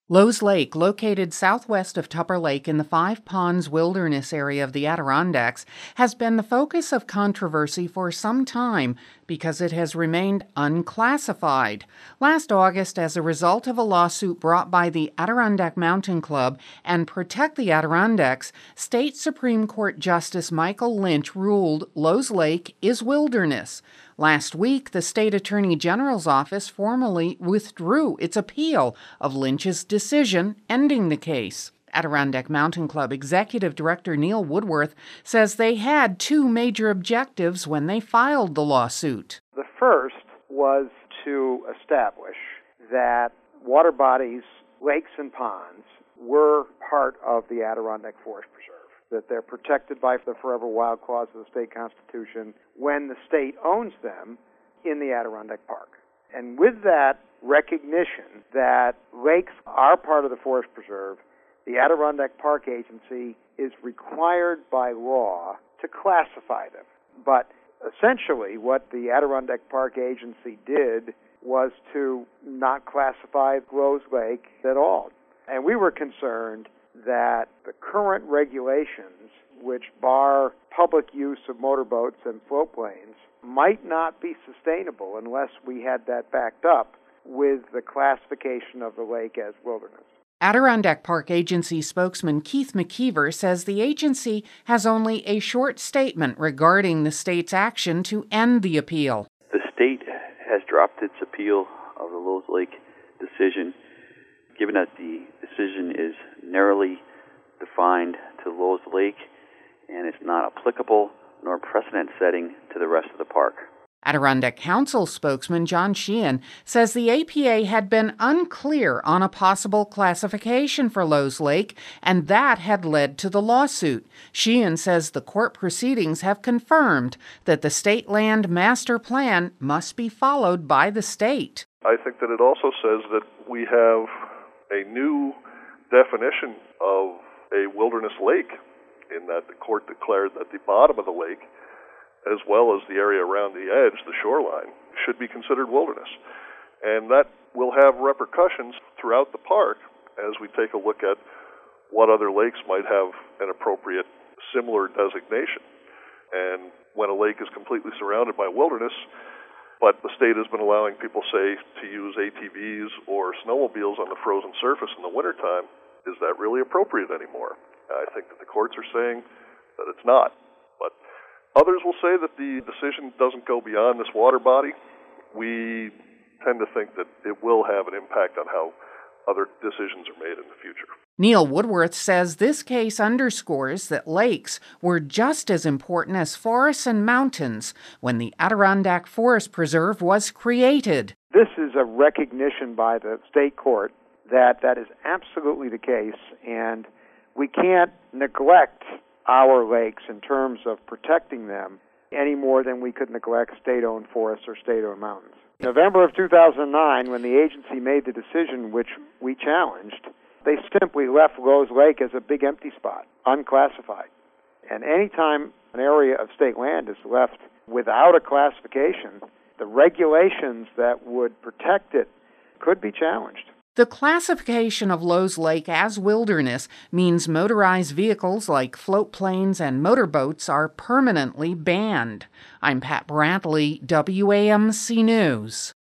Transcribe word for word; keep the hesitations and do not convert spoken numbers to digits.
Lowe's Lake, located southwest of Tupper Lake in the Five Ponds Wilderness area of the Adirondacks, has been the focus of controversy for some time because it has remained unclassified. Last August, as a result of a lawsuit brought by the Adirondack Mountain Club and Protect the Adirondacks, State Supreme Court Justice Michael Lynch ruled Lowe's Lake is wilderness. Last week, the State Attorney General's office formally withdrew its appeal of Lynch's decision, ending the case. Adirondack Mountain Club Executive Director Neil Woodworth says they had two major objectives when they filed the lawsuit. The first was to establish that water bodies, lakes, and ponds were part of the Adirondack Forest Preserve, that they're protected by the Forever Wild Clause of the state constitution when the state owns them in the Adirondack Park. And with that recognition that lakes are part of the Forest Preserve, the Adirondack Park Agency is required by law to classify them. But essentially what the Adirondack Park Agency did was to not classify Lowe's Lake at all. And we were concerned that the current regulations, which bar public use of motorboats and floatplanes, might not be sustainable unless we had that backed up with the classification of the lake as wilderness. Adirondack Park Agency spokesman Keith McKeever says the agency has only a short statement regarding the state's action to end the appeal. The state has dropped its appeal of the Lowe's Lake decision, given that the decision is narrowly defined to Lowe's Lake and is not applicable nor precedent-setting to the rest of the park. Adirondack Council spokesman John Sheehan says the A P A had been unclear on a possible classification for Lowe's Lake, and that had led to the lawsuit. Sheehan says the court proceedings have confirmed that the state land master plan must be followed by the state. I think that it also says that we have a new definition of a wilderness lake, in that the court declared that the bottom of the lake, as well as the area around the edge, the shoreline, should be considered wilderness. And that will have repercussions throughout the park as we take a look at what other lakes might have an appropriate similar designation. And when a lake is completely surrounded by wilderness, but the state has been allowing people, say, to use A T Vs or snowmobiles on the frozen surface in the wintertime, is that really appropriate anymore? I think that the courts are saying that it's not. But others will say that the decision doesn't go beyond this water body. We tend to think that it will have an impact on how other decisions are made in the future. Neil Woodworth says this case underscores that lakes were just as important as forests and mountains when the Adirondack Forest Preserve was created. This is a recognition by the state court that that is absolutely the case, and we can't neglect our lakes in terms of protecting them any more than we could neglect state-owned forests or state-owned mountains. In November of two thousand nine, when the agency made the decision which we challenged, they simply left Lowe's Lake as a big empty spot, unclassified. And any time an area of state land is left without a classification, the regulations that would protect it could be challenged. The classification of Lowe's Lake as wilderness means motorized vehicles like float planes and motorboats are permanently banned. I'm Pat Brantley, W A M C News.